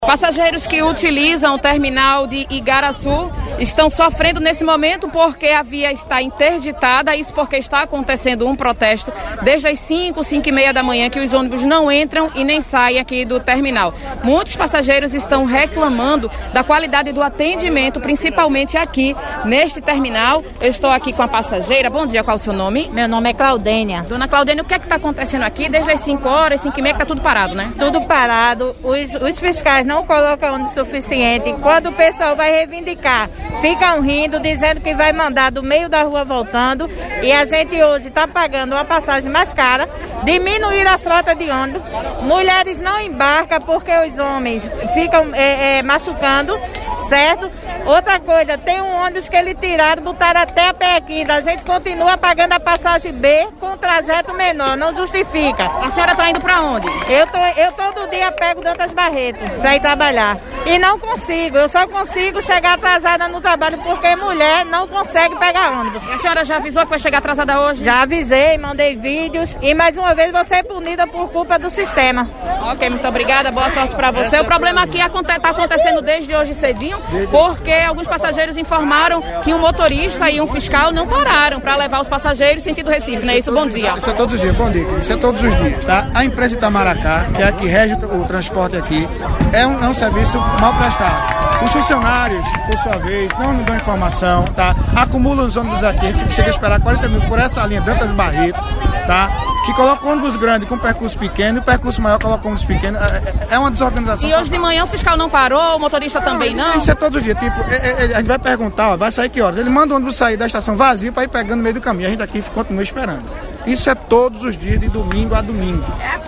Passageiros que utilizam o terminal de Igaraçu estão sofrendo nesse momento porque a via está interditada, isso porque está acontecendo um protesto desde as 5h30 da manhã que os ônibus não entram e nem saem aqui do terminal. Muitos passageiros estão reclamando da qualidade do atendimento, principalmente aqui neste terminal. Eu estou aqui com a passageira. Bom dia, qual é o seu nome? Meu nome é Claudênia. Dona Claudênia, o que é que está acontecendo aqui desde as 5h, 5h30 que está tudo parado, né? Tudo parado, os fiscais não colocam ônibus suficiente. Quando o pessoal vai reivindicar, ficam rindo, dizendo que vai mandar do meio da rua voltando, e a gente hoje está pagando uma passagem mais cara, diminuir a frota de ônibus, mulheres não embarcam porque os homens ficam machucando, certo? Outra coisa, tem um ônibus que eles tiraram, botaram até a pé aqui, a gente continua pagando a passagem B com trajeto menor, não justifica. A senhora está indo para onde? Eu todo dia pego Dantas Barreto para ir trabalhar e não consigo, eu só consigo chegar atrasada no trabalho porque mulher não consegue pegar ônibus. A senhora já avisou que vai chegar atrasada hoje? Já avisei, mandei vídeos e mais uma vez você é punida por culpa do sistema. Ok, muito obrigada, boa sorte para você. O problema aqui está acontecendo desde hoje cedinho, porque alguns passageiros informaram que um motorista e um fiscal não pararam para levar os passageiros sentido Recife, não é isso? Bom dia. Isso é todos os dias, bom dia. Isso é todos os dias, tá? A empresa Itamaracá, que é a que rege o transporte aqui, é um serviço mal prestado. Os funcionários, por sua vez, não dão informação, tá? Acumulam os ônibus aqui, a gente chega a esperar 40 minutos por essa linha Dantas Barreto, tá? Que coloca um ônibus grande com percurso pequeno e o percurso maior coloca um ônibus pequeno. É uma desorganização. E hoje de manhã o fiscal não parou, o motorista também não? Isso é todos os dias. Tipo, a gente vai perguntar, ó, vai sair que horas? Ele manda o ônibus sair da estação vazio para ir pegando no meio do caminho. A gente aqui continua esperando. Isso é todos os dias, de domingo a domingo.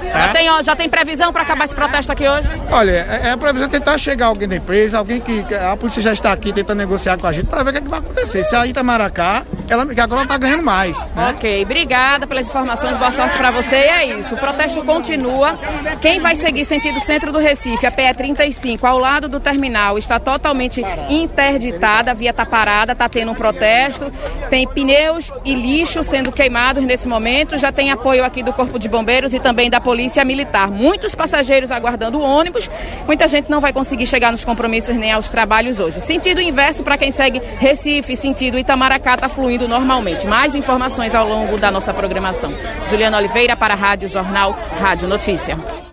Tá? Já tem previsão para acabar esse protesto aqui hoje? Olha, a previsão é tentar chegar alguém da empresa, alguém que a polícia já está aqui tentando negociar com a gente para ver o que vai acontecer. Se a Itamaracá, que agora ela está ganhando mais. Né? Ok, obrigada pelas informações, boa sorte para você. E é isso, o protesto continua. Quem vai seguir sentido centro do Recife, a PE 35, ao lado do terminal, está totalmente interditada, a via está parada, está tendo um protesto. Tem pneus e lixo sendo queimados nesse momento. Já tem apoio aqui do Corpo de Bombeiros e também da Polícia Militar. Muitos passageiros aguardando o ônibus. Muita gente não vai conseguir chegar nos compromissos nem aos trabalhos hoje. Sentido inverso para quem segue Recife, sentido Itamaracá, está fluindo normalmente. Mais informações ao longo da nossa programação. Juliana Oliveira para a Rádio Jornal, Rádio Notícia.